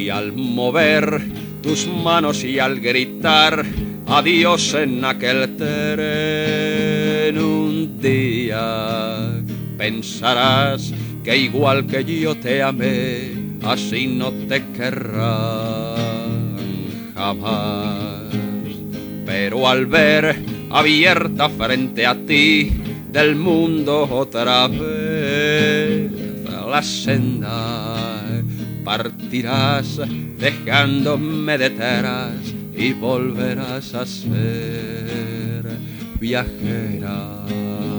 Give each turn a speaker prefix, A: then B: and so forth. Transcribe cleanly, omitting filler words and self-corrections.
A: Y al mover tus manos y al gritar adiós en aquel tren, un día pensarás que igual que yo te amé, así no te querrán jamás. Pero al ver abierta frente a ti del mundo otra vez la senda, partirás dejándome detrás y volverás a ser viajera.